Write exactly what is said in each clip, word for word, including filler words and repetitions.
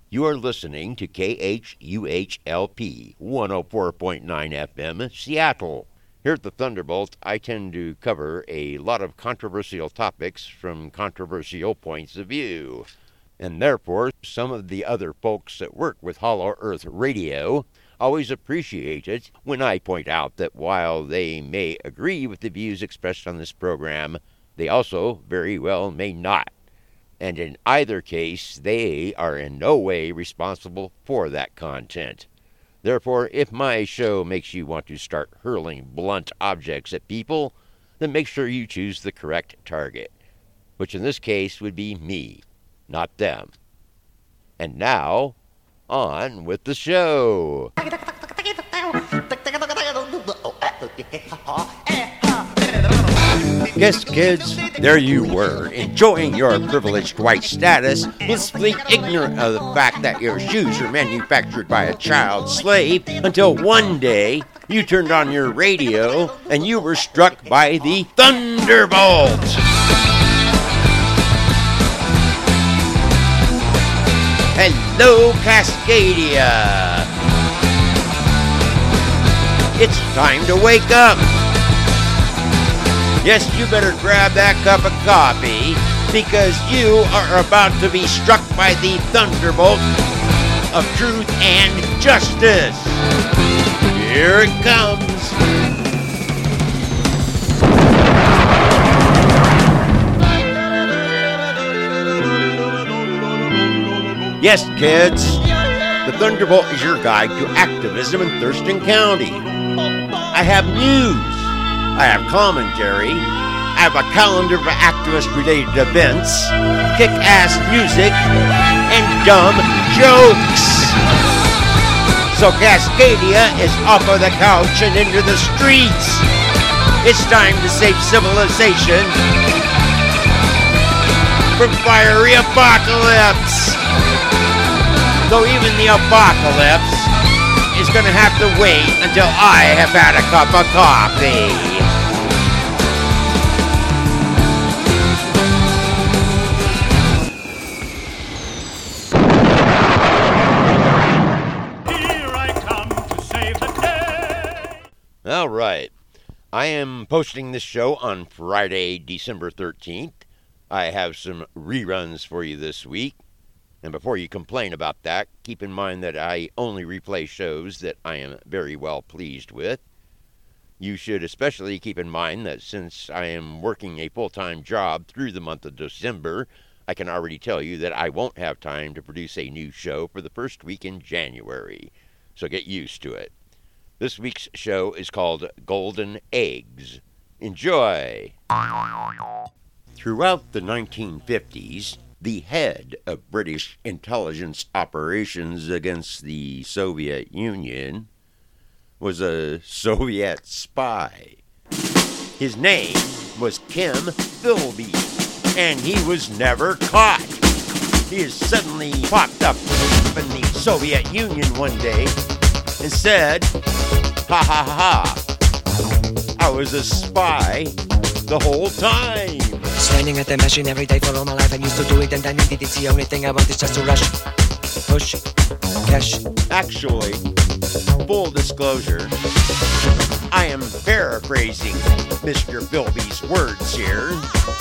You are listening to K H U H L P one oh four point nine F M, Seattle. Here at the Thunderbolt, I tend to cover a lot of controversial topics from controversial points of view. And therefore, some of the other folks that work with Hollow Earth Radio always appreciate it when I point out that while they may agree with the views expressed on this program, they also very well may not. And in either case, they are in no way responsible for that content. Therefore, if my show makes you want to start hurling blunt objects at people, then make sure you choose the correct target, which in this case would be me, not them. And now, on with the show. Yes, kids, there you were, enjoying your privileged white status, blissfully ignorant of the fact that your shoes are manufactured by a child slave, until one day you turned on your radio and you were struck by the Thunderbolt. Hello, Cascadia. It's time to wake up. Yes, you better grab that cup of coffee, because you are about to be struck by the thunderbolt of truth and justice. Here it comes. Yes, kids, the Thunderbolt is your guide to activism in Thurston County. I have news. I have commentary, I have a calendar of activist-related events, kick-ass music, and dumb jokes. So Cascadia is off of the couch and into the streets. It's time to save civilization from fiery apocalypse. Though even the apocalypse is going to have to wait until I have had a cup of coffee. All right, I am posting this show on Friday, December thirteenth. I have some reruns for you this week. And before you complain about that, keep in mind that I only replay shows that I am very well pleased with. You should especially keep in mind that since I am working a full-time job through the month of December, I can already tell you that I won't have time to produce a new show for the first week in January. So get used to it. This week's show is called Golden Eggs. Enjoy! Throughout the nineteen fifties, the head of British intelligence operations against the Soviet Union was a Soviet spy. His name was Kim Philby, and he was never caught. He has suddenly popped up in the Soviet Union one day and said, ha ha ha, I was a spy the whole time. Standing at the machine every day for all my life, I used to do it and I needed it. It's the only thing I want is just to rush, push, cash. Actually, full disclosure, I am paraphrasing Mister Philby's words here.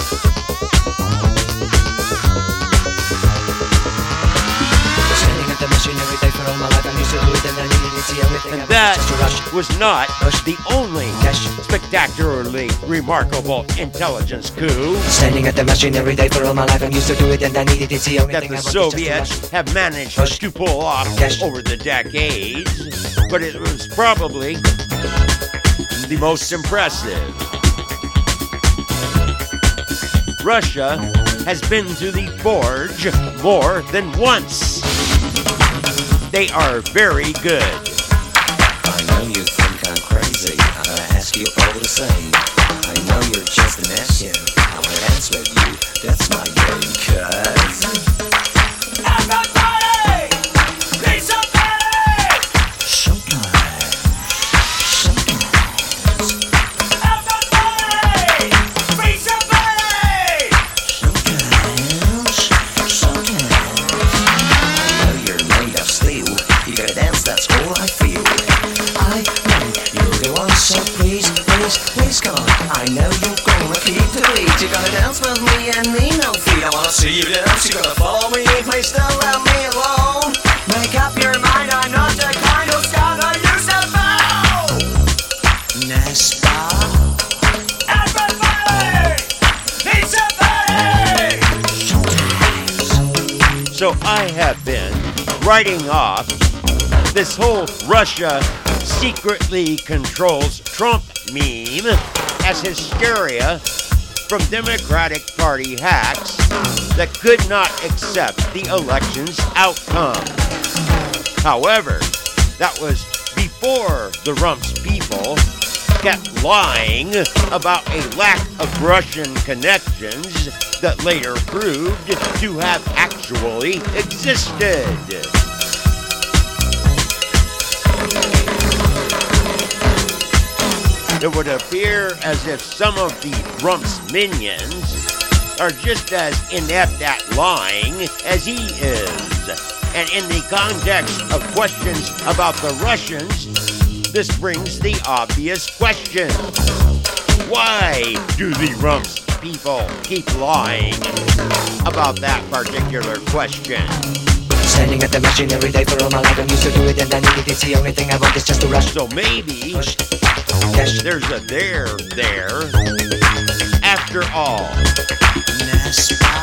The machine every day for all my life, I used to do it and I needed it. It's the only thing and I that just to rush. was not Push. the only Cash. spectacularly remarkable intelligence coup Standing at the machine every day for all my life, I used to do it and I needed it. It's the only that thing the I want is just to Soviets rush. have managed Push. to pull off Cash. over the decades, but it was probably the most impressive. Russia has been to the forge more than once. They are very good. I know you think I'm crazy. I'm gonna ask you all the same. I know you're just an action. I wanna dance with you. That's my game, cuz. Everybody! Be somebody! Somebody! Somebody! Everybody! Be somebody! Sometimes. Sometimes. I know you're know you're gonna keep the beat. You're gonna dance with me and need no feet. I wanna see you dance, you're gonna follow me. Please don't let me alone. Make up your mind, I'm not the kind of scout I used to know. Nespa. Everybody! It's a party! So I have been writing off this whole Russia secretly controls Trump meme as hysteria from Democratic Party hacks that could not accept the election's outcome. However, that was before the Rumps people kept lying about a lack of Russian connections that later proved to have actually existed. It would appear as if some of the Rumps minions are just as inept at lying as he is. And in the context of questions about the Russians, this brings the obvious question. Why do the Rumps people keep lying about that particular question? Standing at the machine every day for all my life. I'm used to do it and I need it. It's the only thing I want is just to rush. So maybe Push. Cash. there's a there there after all. Nespa.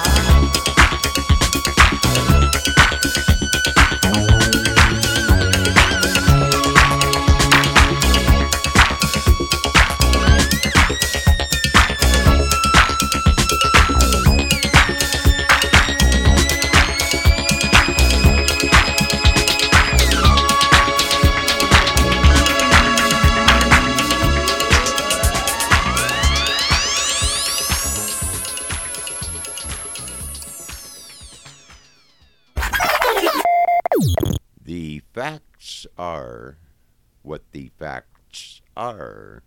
The facts are what the facts are.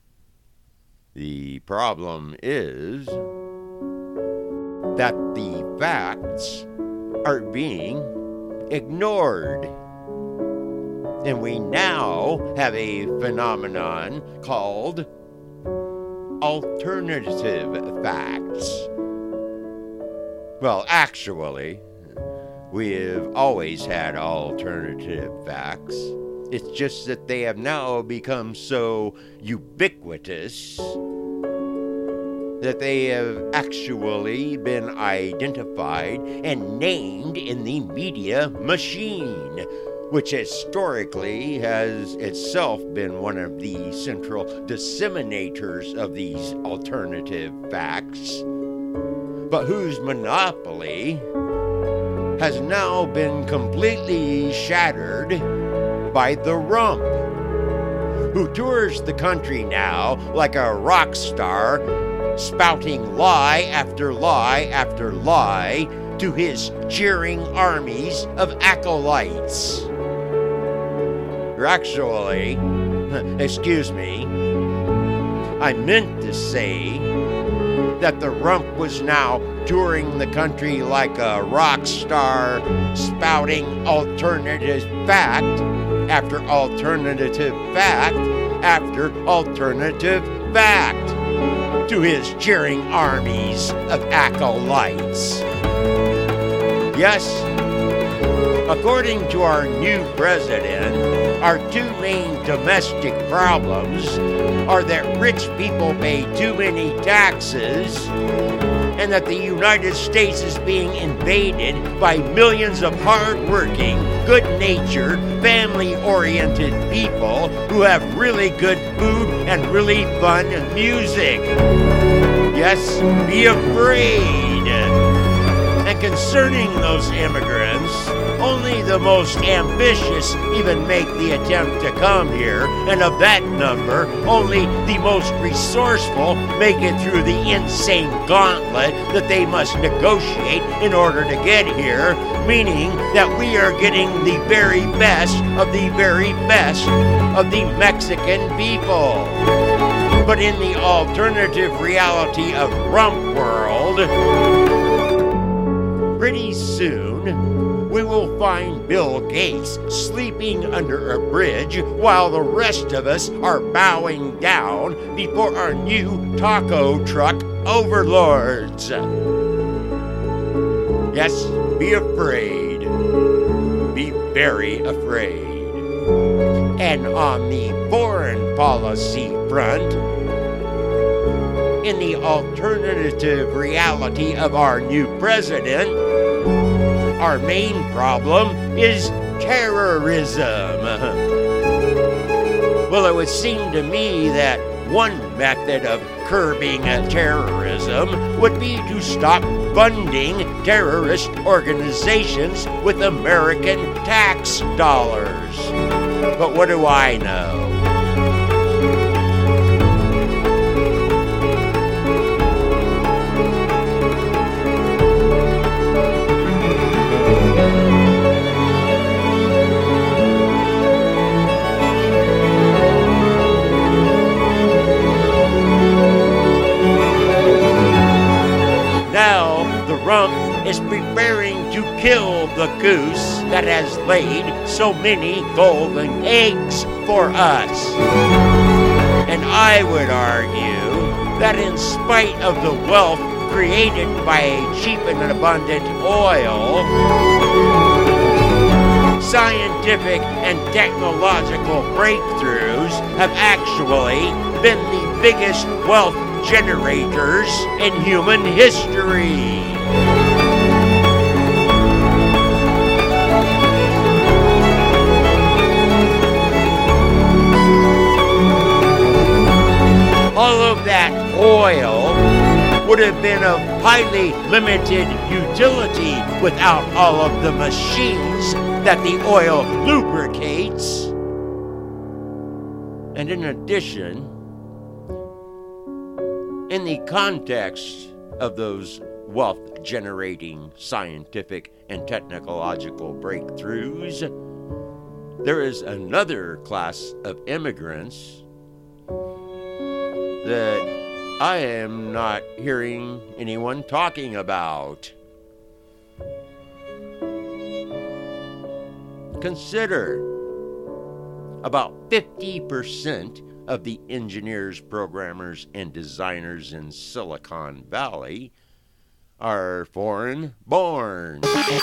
The problem is that the facts are being ignored. And we now have a phenomenon called alternative facts. Well, actually, we've always had alternative facts. It's just that they have now become so ubiquitous that they have actually been identified and named in the media machine, which historically has itself been one of the central disseminators of these alternative facts, but whose monopoly has now been completely shattered by the Rump, who tours the country now like a rock star, spouting lie after lie after lie to his cheering armies of acolytes. Or actually, excuse me, I meant to say that the Rump was now touring the country like a rock star, spouting alternative fact after alternative fact after alternative fact to his cheering armies of acolytes. Yes, according to our new president, our two main domestic problems are that rich people pay too many taxes and that the United States is being invaded by millions of hard-working, good-natured, family-oriented people who have really good food and really fun music. Yes, be afraid. And concerning those immigrants, only the most ambitious even make the attempt to come here, and of that number, only the most resourceful make it through the insane gauntlet that they must negotiate in order to get here, meaning that we are getting the very best of the very best of the Mexican people. But in the alternative reality of Rump World, pretty soon, we will find Bill Gates sleeping under a bridge while the rest of us are bowing down before our new taco truck overlords. Yes, be afraid. Be very afraid. And on the foreign policy front, in the alternative reality of our new president, our main problem is terrorism. Well, it would seem to me that one method of curbing terrorism would be to stop funding terrorist organizations with American tax dollars. But what do I know? Now the rump is preparing to kill the goose that has laid so many golden eggs for us. And I would argue that in spite of the wealth created by a cheap and abundant oil, scientific and technological breakthroughs have actually been the biggest wealth generators in human history. All of that oil would have been of highly limited utility without all of the machines that the oil lubricates. And in addition, in the context of those wealth-generating scientific and technological breakthroughs, there is another class of immigrants that I am not hearing anyone talking about. Consider about fifty percent of the engineers, programmers, and designers in Silicon Valley are foreign-born.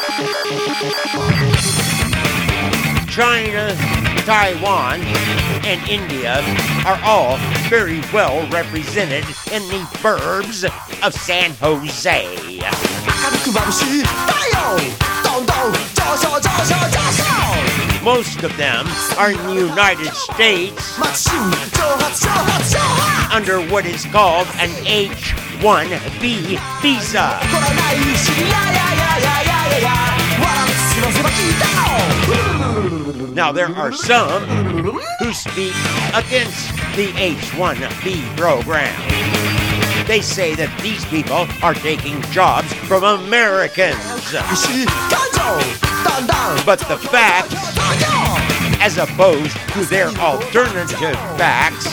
China, Taiwan, and India are all very well represented in the burbs of San Jose. Most of them are in the United States under what is called an H one B visa. Now, there are some who speak against the H one B program. They say that these people are taking jobs from Americans. But the facts, as opposed to their alternative facts,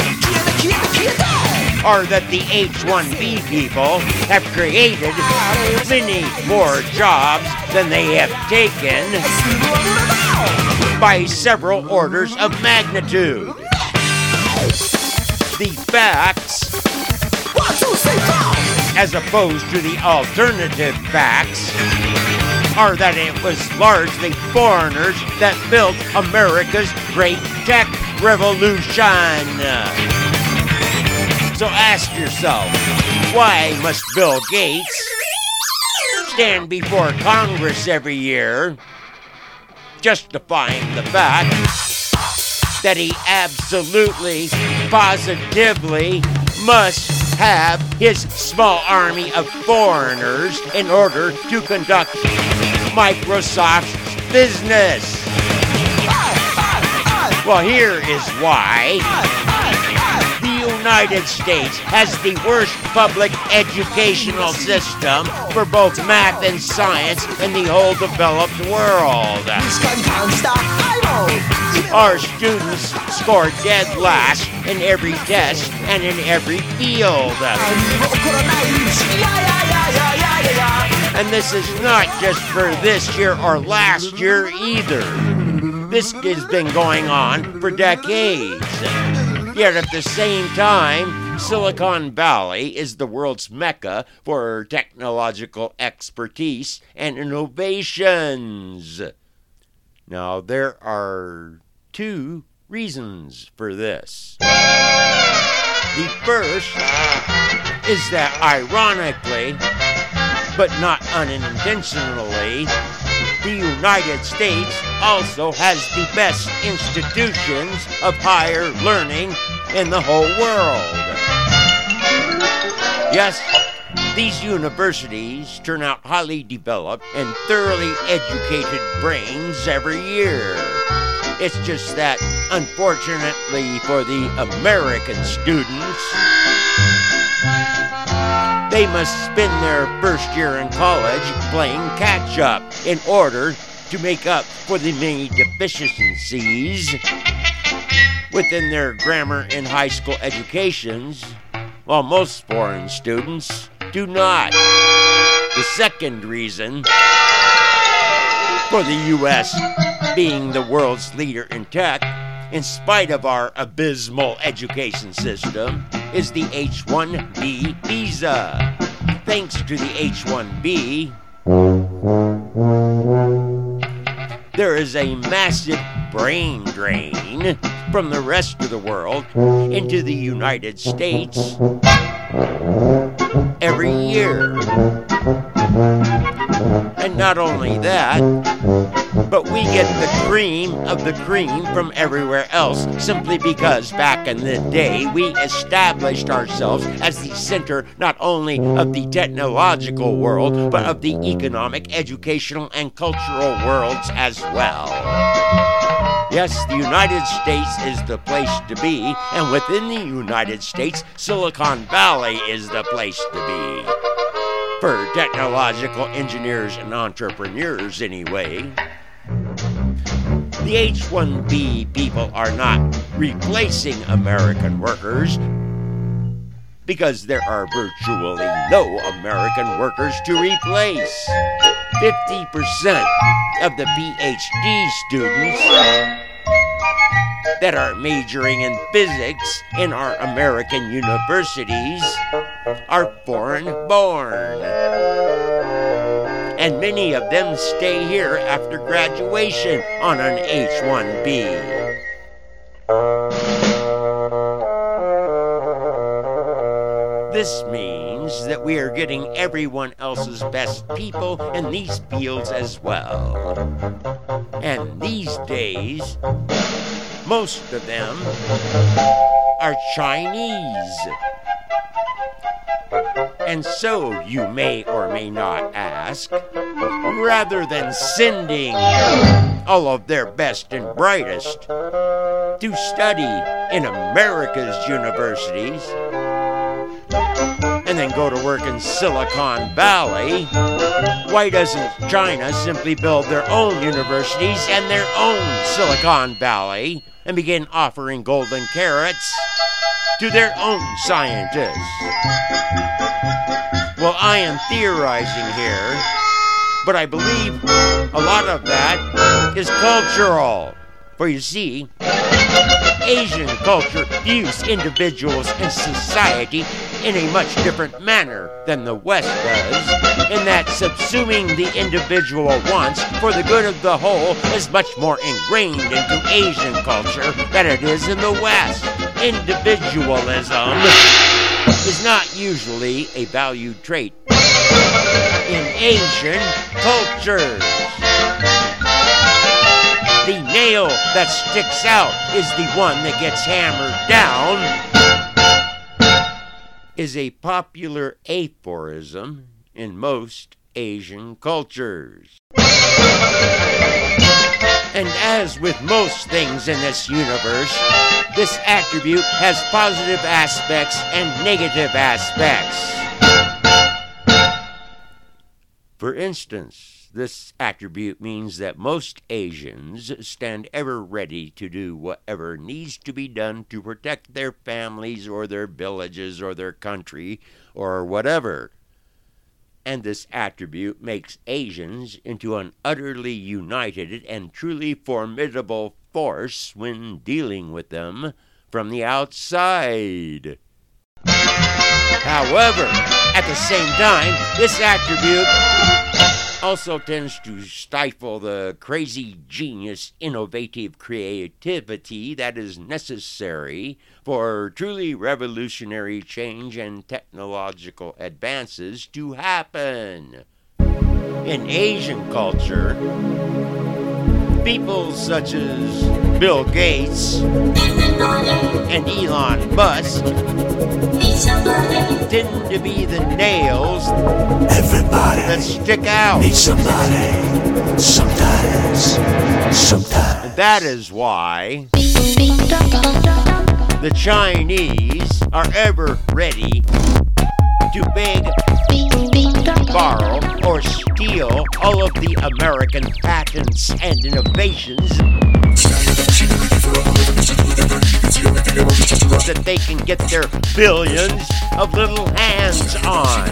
are that the H one B people have created many more jobs than they have taken by several orders of magnitude. The facts, as opposed to the alternative facts, are that it was largely foreigners that built America's great tech revolution. So ask yourself, why must Bill Gates stand before Congress every year justifying the fact that he absolutely, positively must have his small army of foreigners in order to conduct Microsoft's business? Well, here is why. The United States has the worst public educational system for both math and science in the whole developed world. Our students score dead last in every test and in every field. And this is not just for this year or last year either. This has been going on for decades. Yet at the same time, Silicon Valley is the world's mecca for technological expertise and innovations. Now, there are two reasons for this. The first is that, ironically, but not unintentionally, the United States also has the best institutions of higher learning in the whole world. Yes, these universities turn out highly developed and thoroughly educated brains every year. It's just that, unfortunately for the American students, they must spend their first year in college playing catch-up in order to make up for the many deficiencies within their grammar and high school educations, while most foreign students do not. The second reason for the U S being the world's leader in tech, in spite of our abysmal education system, is the H one B visa. Thanks to the H one B, there is a massive brain drain from the rest of the world into the United States every year. And not only that, but we get the cream of the cream from everywhere else, simply because back in the day we established ourselves as the center not only of the technological world, but of the economic, educational, and cultural worlds as well. Yes, the United States is the place to be, and within the United States, Silicon Valley is the place to be. For technological engineers and entrepreneurs, anyway. The H one B people are not replacing American workers, because there are virtually no American workers to replace. fifty percent of the P H D students that are majoring in physics in our American universities are foreign-born. And many of them stay here after graduation on an H one B. This means that we are getting everyone else's best people in these fields as well. And these days, most of them are Chinese. And so, you may or may not ask, rather than sending all of their best and brightest to study in America's universities and then go to work in Silicon Valley, why doesn't China simply build their own universities and their own Silicon Valley and begin offering golden carrots to their own scientists? Well, I am theorizing here, but I believe a lot of that is cultural. For you see, Asian culture views individuals and society in a much different manner than the West does, in that subsuming the individual wants for the good of the whole is much more ingrained into Asian culture than it is in the West. Individualism is not usually a valued trait in Asian cultures. The nail that sticks out is the one that gets hammered down, is a popular aphorism in most Asian cultures. And as with most things in this universe, this attribute has positive aspects and negative aspects. For instance, this attribute means that most Asians stand ever ready to do whatever needs to be done to protect their families or their villages or their country or whatever. And this attribute makes Asians into an utterly united and truly formidable force when dealing with them from the outside. However, at the same time, this attribute also tends to stifle the crazy genius, innovative creativity that is necessary for truly revolutionary change and technological advances to happen. In Asian culture, people such as Bill Gates and Elon Musk tend to be the nails Everybody that stick out. needs somebody. Sometimes. Sometimes. And that is why the Chinese are ever ready to beg, borrow, or steal all of the American patents and innovations that they can get their billions of little hands on.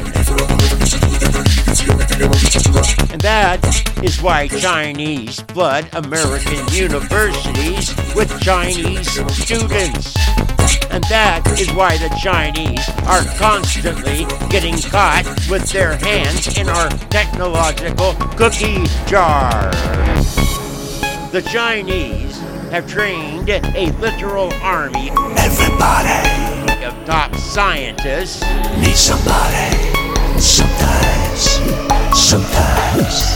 And that is why Chinese flood American universities with Chinese students. And that is why the Chinese are constantly getting caught with their hands in our technological cookie jar. The Chinese have trained a literal army Everybody of top scientists needs somebody. Sometimes. Sometimes.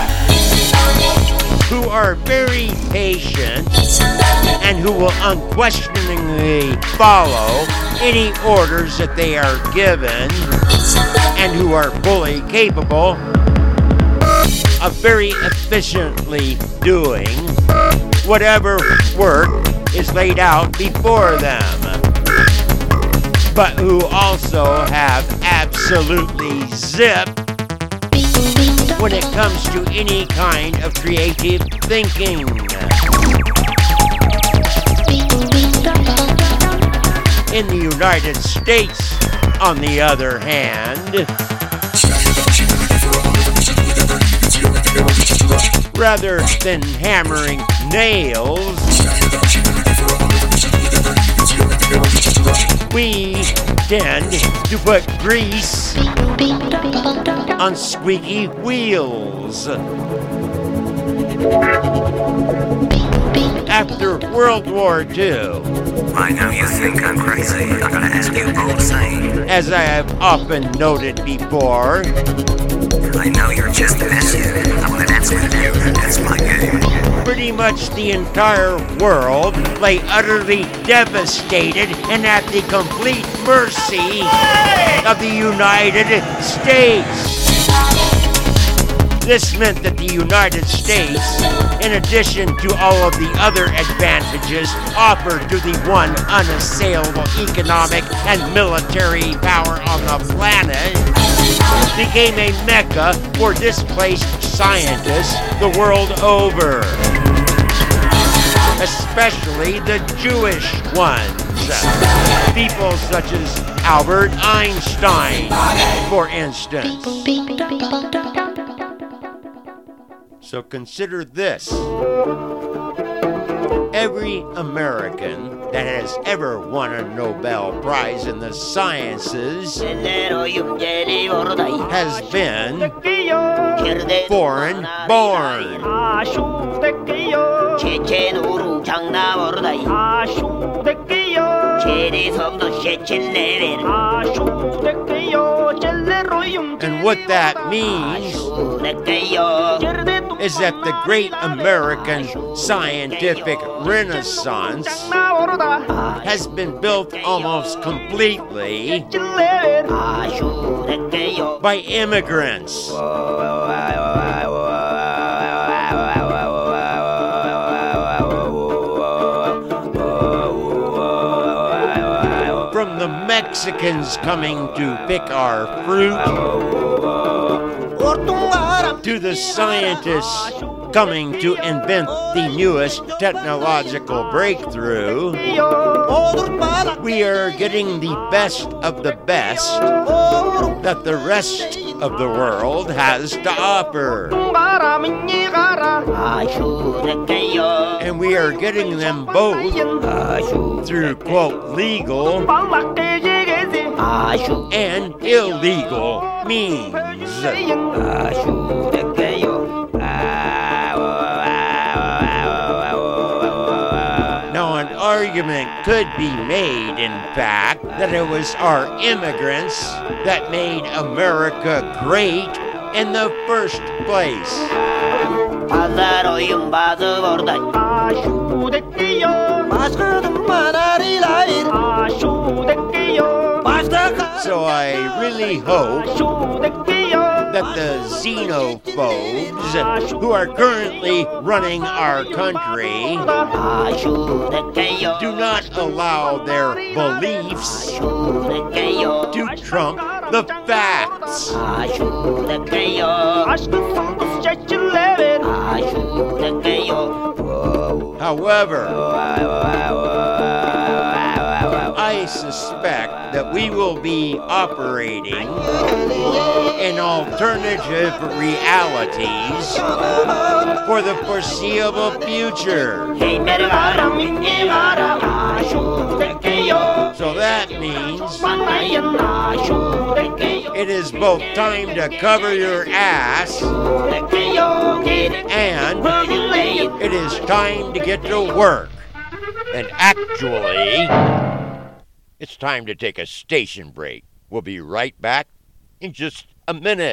who are very patient and who will unquestioningly follow any orders that they are given, and who are fully capable of very efficiently doing whatever work is laid out before them, but who also have absolutely zip when it comes to any kind of creative thinking. In the United States, on the other hand, rather than hammering nails, we tend to put grease on squeaky wheels. After World War Two, I know you think I'm crazy. I'm gonna ask you all the same. as I have often noted before, I know you're just passive. I'm gonna dance with you. That's my game. pretty much the entire world lay utterly devastated and at the complete mercy of the United States. This meant that the United States, in addition to all of the other advantages offered to the one unassailable economic and military power on the planet, became a mecca for displaced scientists the world over, especially the Jewish ones. People such as Albert Einstein, for instance. So consider this. Every American that has ever won a Nobel Prize in the sciences has been foreign born. And what that means is that the great American scientific renaissance has been built almost completely by immigrants. From the Mexicans coming to pick our fruit, to the scientists coming to invent the newest technological breakthrough. We are getting the best of the best that the rest of the world has to offer. And we are getting them both through, quote, legal and illegal means. Now, an argument could be made, in fact, that it was our immigrants that made America great in the first place. So I really hope that the xenophobes who are currently running our country do not allow their beliefs to trump the facts. However, I suspect that we will be operating in alternative realities for the foreseeable future. So that means it is both time to cover your ass and it is time to get to work. And actually, it's time to take a station break. We'll be right back in just a minute.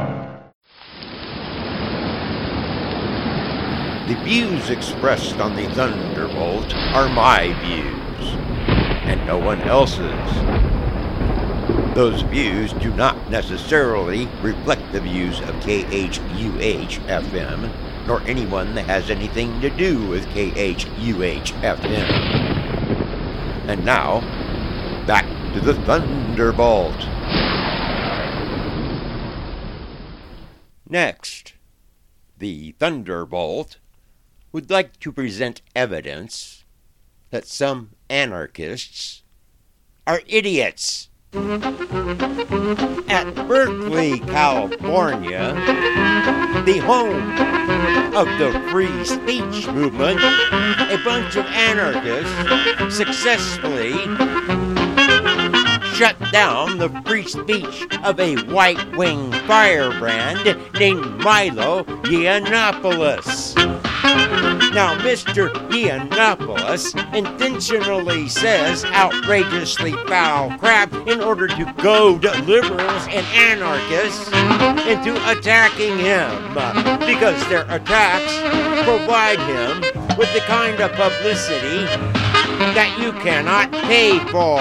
The views expressed on the Thunderbolt are my views, and no one else's. Those views do not necessarily reflect the views of K H U H F M, nor anyone that has anything to do with K H U H F M. And now, back to the Thunderbolt. Next, the Thunderbolt would like to present evidence that some anarchists are idiots. At Berkeley, California, the home of the free speech movement, a bunch of anarchists successfully shut down the free speech of a white-wing firebrand named Milo Yiannopoulos. Now, Mister Yiannopoulos intentionally says outrageously foul crap in order to goad liberals and anarchists into attacking him, because their attacks provide him with the kind of publicity that you cannot pay for.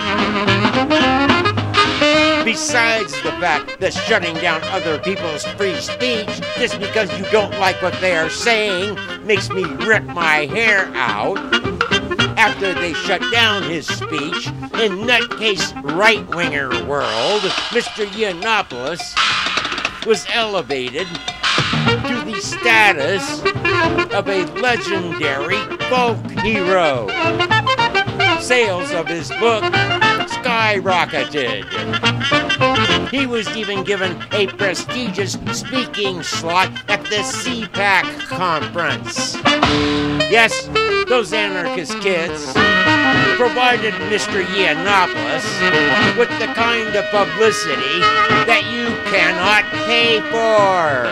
Besides the fact that shutting down other people's free speech just because you don't like what they are saying makes me rip my hair out. After they shut down his speech, in nutcase right-winger world, Mister Yiannopoulos was elevated to the status of a legendary folk hero. Sales of his book skyrocketed. He was even given a prestigious speaking slot at the C PAC conference. Yes, those anarchist kids provided Mister Yiannopoulos with the kind of publicity that you cannot pay for.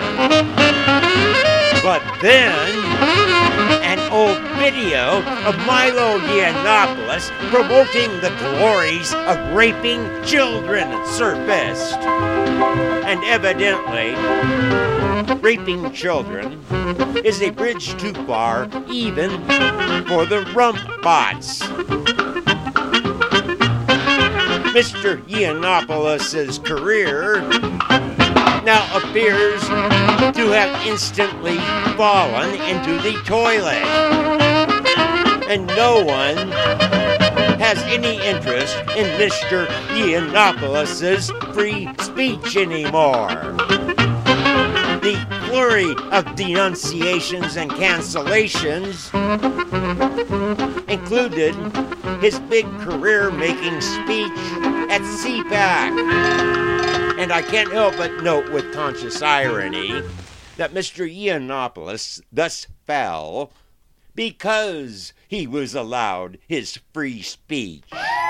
But then, an old video of Milo Yiannopoulos promoting the glories of raping children surfaced. And evidently, raping children is a bridge too far even for the rump bots. Mister Yiannopoulos' career now appears to have instantly fallen into the toilet. And no one has any interest in Mister Yiannopoulos' free speech anymore. The flurry of denunciations and cancellations included his big career-making speech at C PAC. And I can't help but note with conscious irony that Mister Yiannopoulos thus fell because he was allowed his free speech.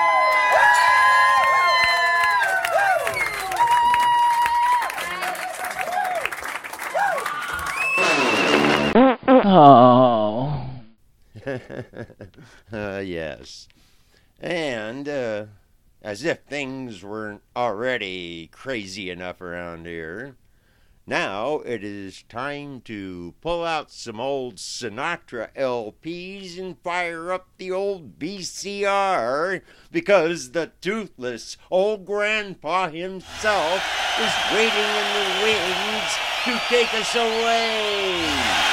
Oh. uh, yes. And, uh, as if things weren't already crazy enough around here, now it is time to pull out some old Sinatra L Ps and fire up the old V C R, because the toothless old grandpa himself is waiting in the wings to take us away.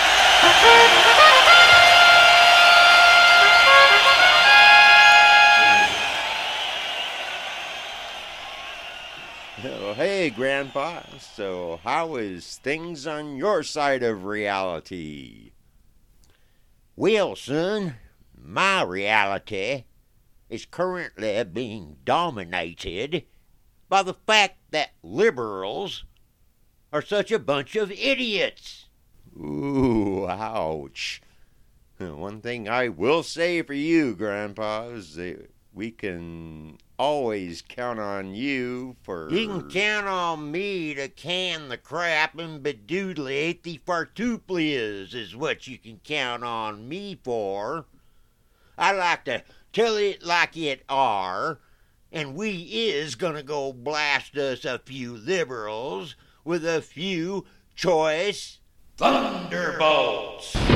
Oh, hey, Grandpa. So, how is things on your side of reality? Well, son, my reality is currently being dominated by the fact that liberals are such a bunch of idiots. Ooh, ouch. One thing I will say for you, Grandpa, is that we can always count on you for... You can count on me to can the crap and bedoodleate the fartuplias is what you can count on me for. I like to tell it like it are, and we is gonna go blast us a few liberals with a few choice thunderbolts. So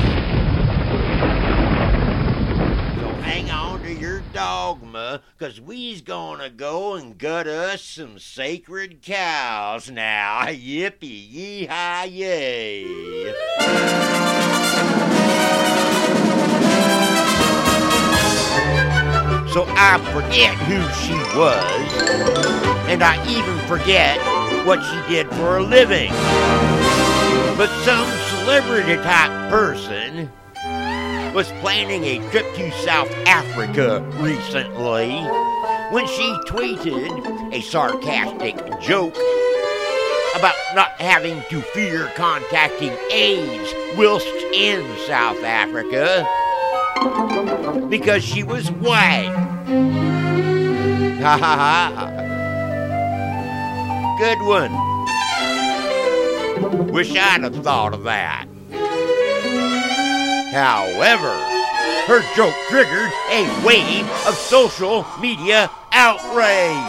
hang on to your dogma, cause we's gonna go and gut us some sacred cows now. Yippee yee-hi yay. So I forget who she was, and I even forget what she did for a living. But some celebrity-type person was planning a trip to South Africa recently when she tweeted a sarcastic joke about not having to fear contacting AIDS whilst in South Africa because she was white. Ha ha ha. Good one. Wish I'd have thought of that. However, her joke triggered a wave of social media outrage.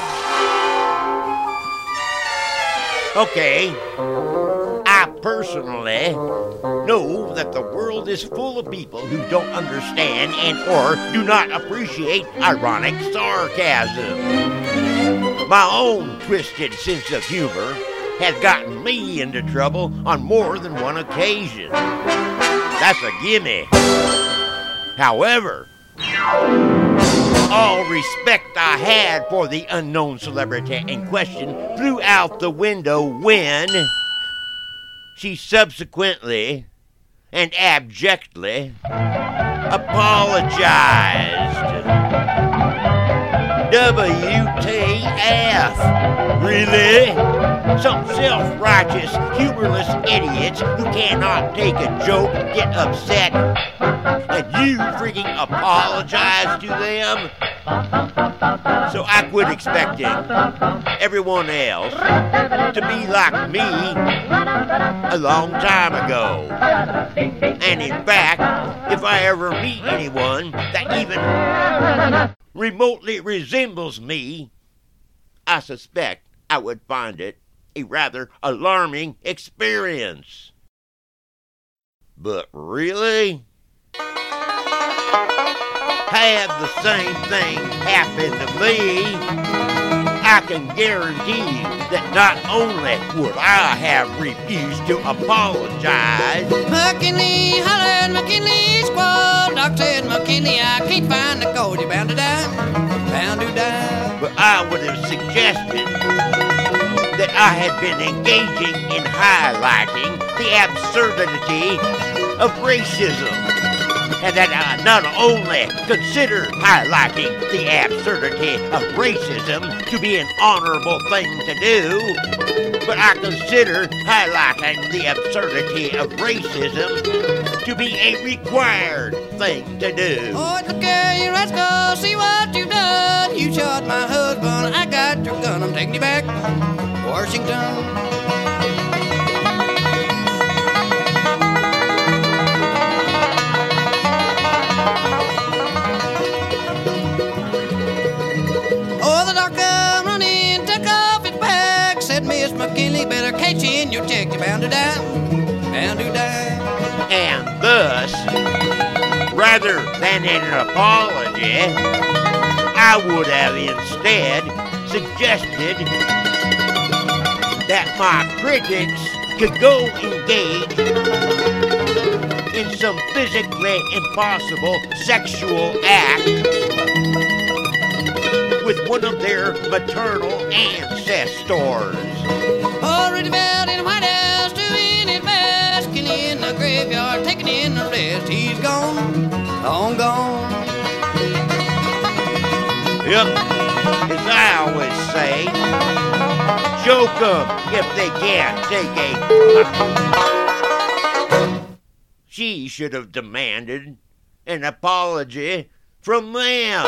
Okay, I personally know that the world is full of people who don't understand and or do not appreciate ironic sarcasm. My own twisted sense of humor has gotten me into trouble on more than one occasion. That's a gimme. However, all respect I had for the unknown celebrity in question flew out the window when she subsequently and abjectly apologized. W T F? Really? Some self-righteous, humorless idiots who cannot take a joke and get upset, and you freaking apologize to them? So I quit expecting everyone else to be like me a long time ago. And in fact, if I ever meet anyone that even remotely resembles me, I suspect I would find it a rather alarming experience. But really? Had the same thing happen to me, I can guarantee you that not only would I have refused to apologize, McKinley hollered, McKinley squalled. Doc said, McKinley, I can't find the gold. You're bound to die, bound to die. but I would have suggested that I had been engaging in highlighting the absurdity of racism, and that I not only consider highlighting the absurdity of racism to be an honorable thing to do, but I consider highlighting the absurdity of racism to be a required thing to do. Oh, look here, you rascal, see what you've done. You shot my husband, I got your gun. I'm taking you back, Washington. McKinley, better catch in your check. You're bound to die, bound to die. And thus, rather than an apology, I would have instead suggested that my critics could go engage in some physically impossible sexual act with one of their maternal ancestors. Already found in the White House, doing his best, basking in the graveyard, taking in the rest. He's gone, long gone. Yep, as I always say, choke 'em if they can't take a... She should have demanded an apology from them.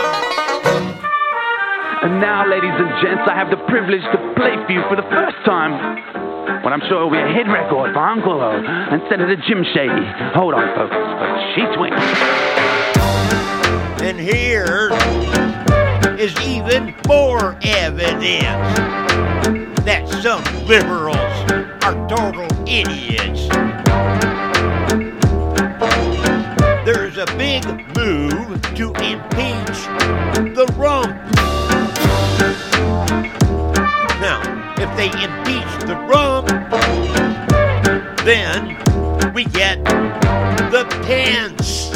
And now, ladies and gents, I have the privilege to play for you for the first time what I'm sure will be a hit record for Uncle O and Senator Jim Shady. Hold on, folks, but she swings. And here is even more evidence that some liberals are total idiots. There's a big move to impeach the rump. Now, if they impeach the rump, then we get the Pence.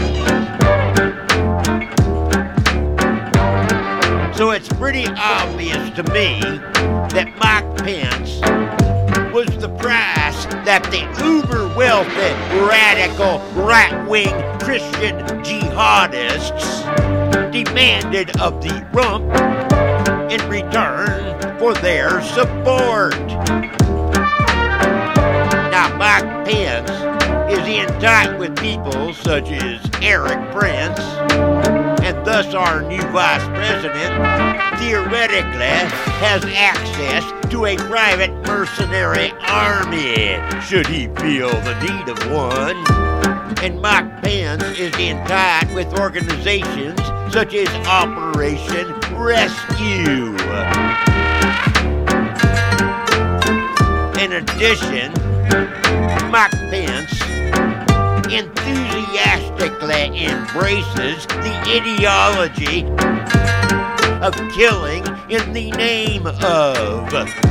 So it's pretty obvious to me that Mike Pence was the price that the uber-wealthy, radical, right-wing Christian jihadists demanded of the rump in return for their support. Now, Mike Pence is in tight with people such as Eric Prince, and thus our new vice president theoretically has access to a private mercenary army, should he feel the need of one. And Mike Pence is in tight with organizations such as Operation Rescue. In addition, Mike Pence enthusiastically embraces the ideology of killing in the name of.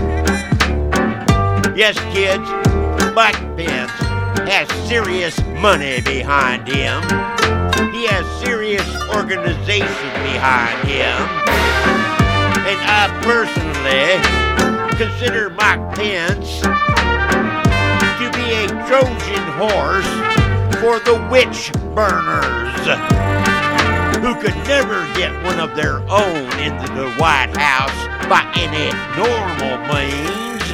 Yes, kids, Mike Pence has serious money behind him. He has serious organization behind him. And I personally consider Mike Pence to be a Trojan horse for the witch burners, who could never get one of their own into the White House by any normal means.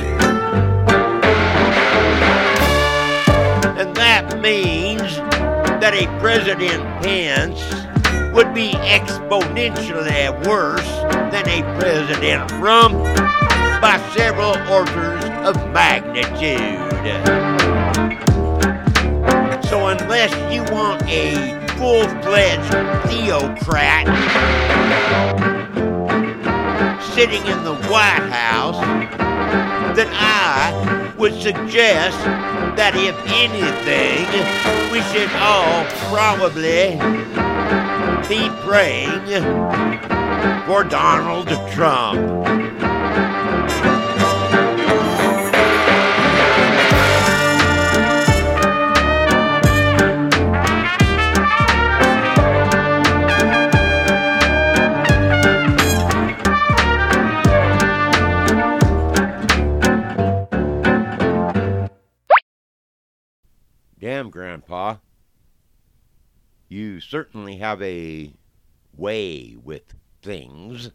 And that means that a President Pence would be exponentially worse than a President Trump by several orders of magnitude. So unless you want a full-fledged theocrat sitting in the White House, then I would suggest that if anything, we should all probably be praying for Donald Trump. time, Grandpa. You certainly have a way with things.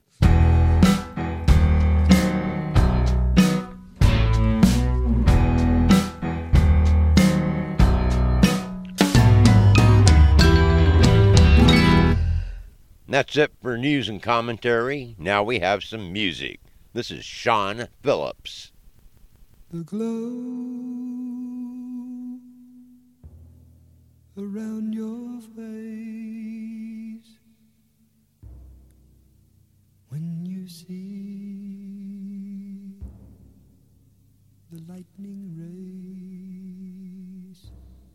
That's it for news and commentary. Now we have some music. This is Sean Phillips. The glow around your face when you see the lightning rays,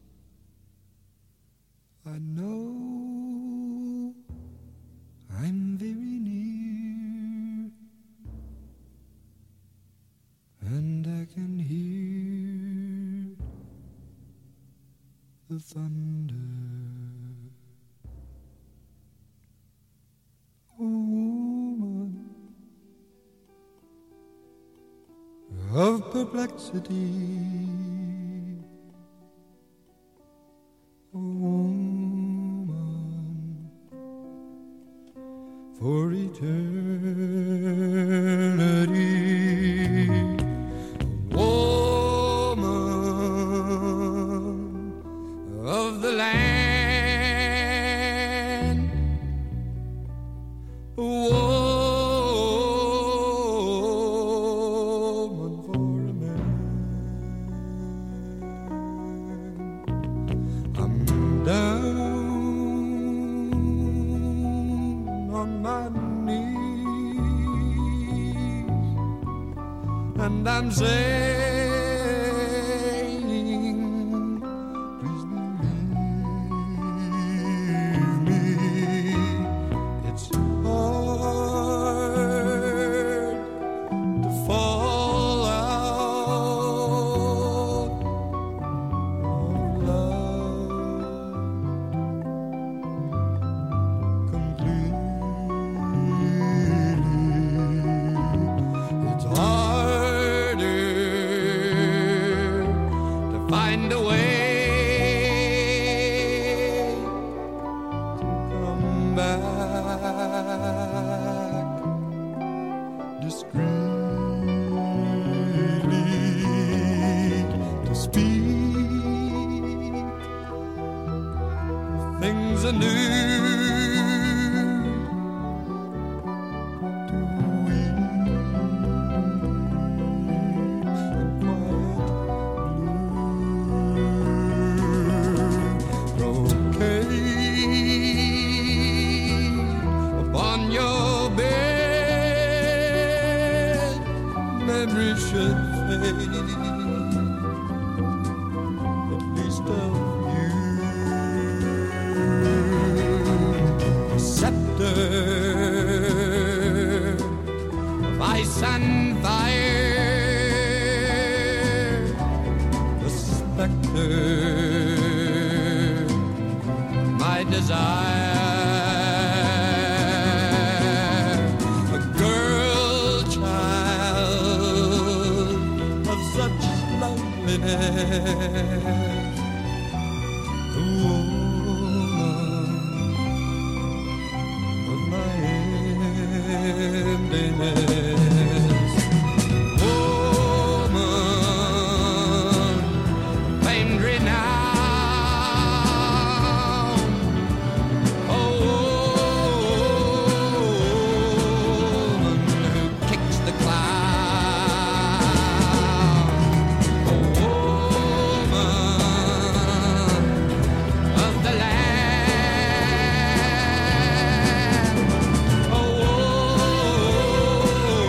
I know I'm very near, and I can hear the thunder. Oh, woman of perplexity, oh, woman for eternity, woman of the land, woman for a man. I'm down on my knees, and I'm saying, please believe me, it's hard to fall out of love completely. It's harder to find a way to come back discreetly, to speak things anew, to weep in quiet blue, brocade upon your bed, memory should fade, at least of you. A scepter of ice and fire, the specter of my desire, a girl child of such loveliness, a woman of my emptiness, woman famed renown, oh, woman who kicks the clown, oh, woman of the land, oh,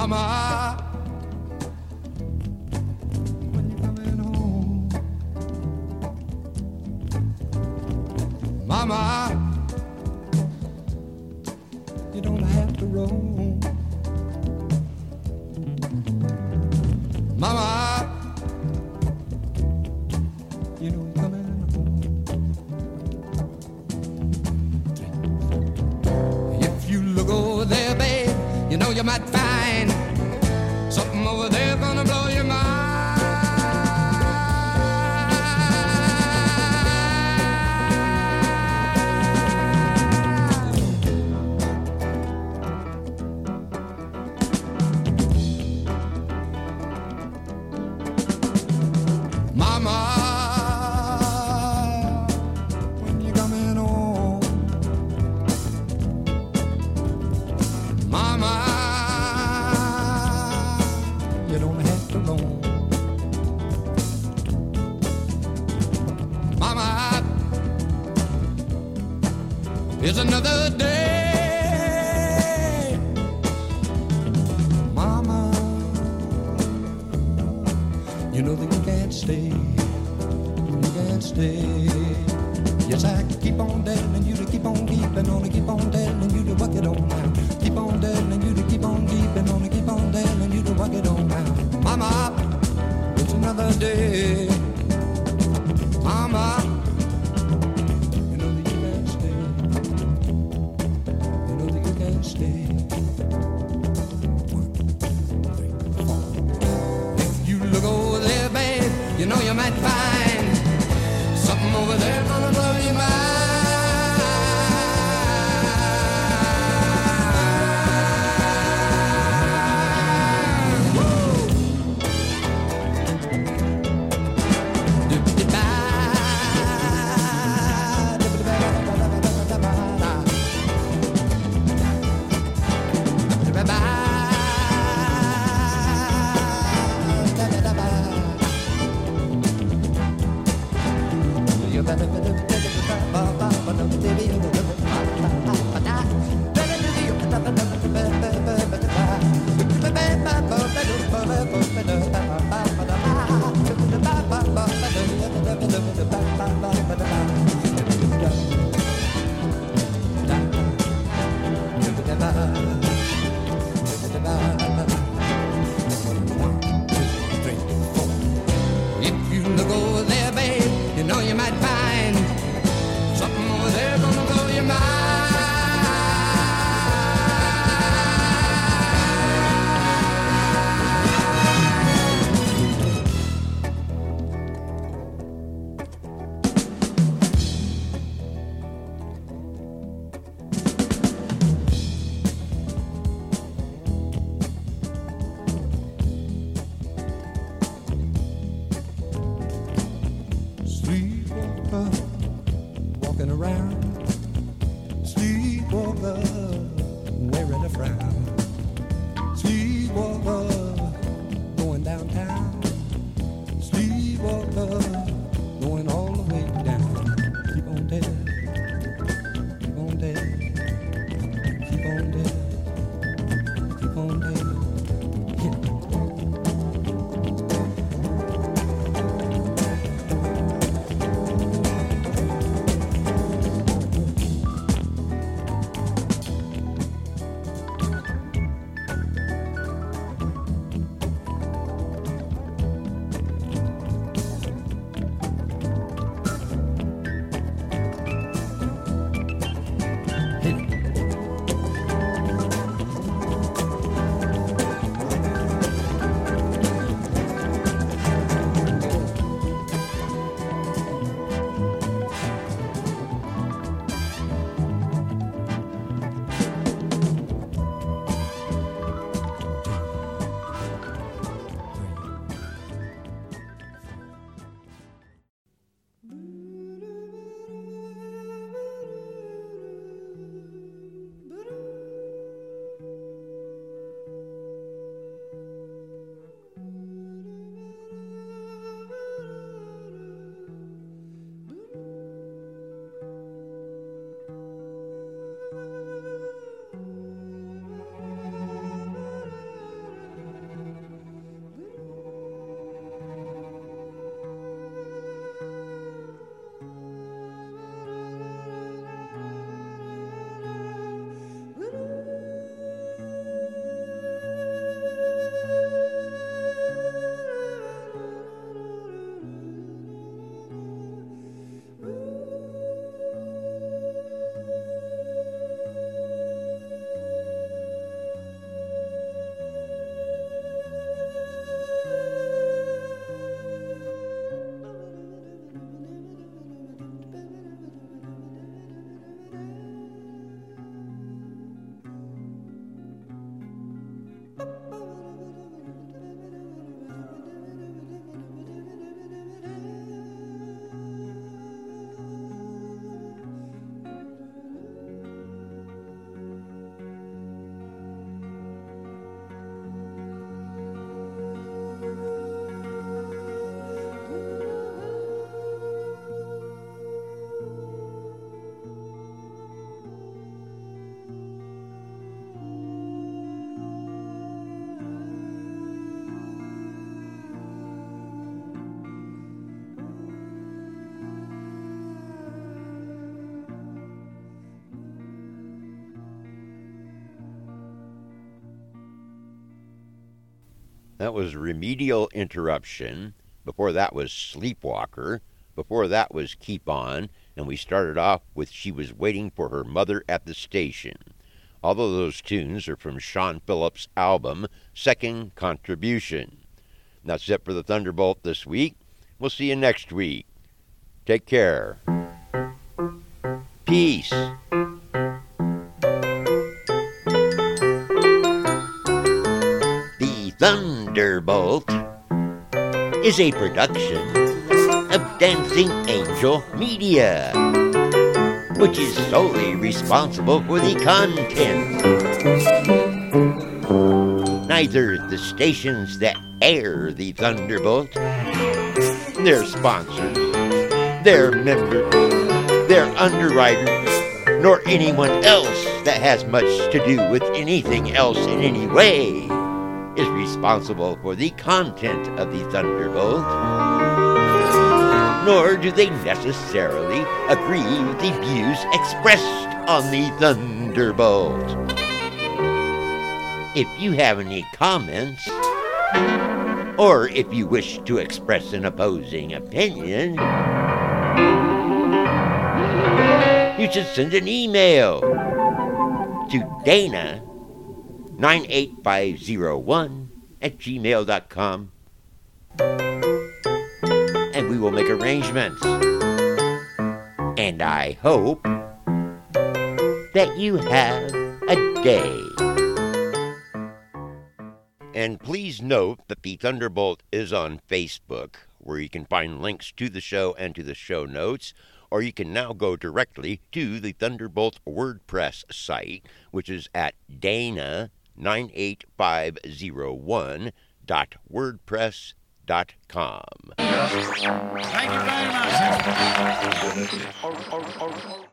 Mama, when you coming home? Mama, you don't have to roam. Mama, you know you're coming home. If you look over there, babe, you know you might find something over there gonna blow your mind. Mama, when you coming home? Mama, you don't have to roam. Mama, it's another day. Mama, you know that you can't stay. You can't stay. Yes, I can keep on telling you to keep on keeping on, to keep on telling you to work it on now. Keep on telling you to keep on keeping on, to keep on telling you to work it on now. Mama, it's another day. Mama, you know that you can't stay. You know that you can't stay. One, three, four. If you look over there, babe, you know you might find something over there gonna blow your mind. If you look over there, babe, you know you might find something over there gonna blow your mind. Sleepwalker, walking around. Sleepwalker, wearing a frown. Sleepwalker, going downtown. Sleepwalker, going all the way down. Keep on telling, keep on telling, keep on telling, keep on telling. That was Remedial Interruption. Before that was Sleepwalker. Before that was Keep On. And we started off with She Was Waiting for Her Mother at the Station. All of those tunes are from Sean Phillips' album, Second Contribution. That's it for the Thunderbolt this week. We'll see you next week. Take care. Peace. The Thunderbolt is a production of Dancing Angel Media, which is solely responsible for the content. Neither the stations that air the Thunderbolt, their sponsors, their members, their underwriters, nor anyone else that has much to do with anything else in any way is responsible for the content of the Thunderbolt, nor do they necessarily agree with the views expressed on the Thunderbolt. If you have any comments, or if you wish to express an opposing opinion, you should send an email to Dana nine eight five zero one at gmail dot com, and we will make arrangements. And I hope that you have a day. And please note that the Thunderbolt is on Facebook, where you can find links to the show and to the show notes, or you can now go directly to the Thunderbolt WordPress site, which is at Dana nine eight five zero one dot wordpress dot com. Thank you very much.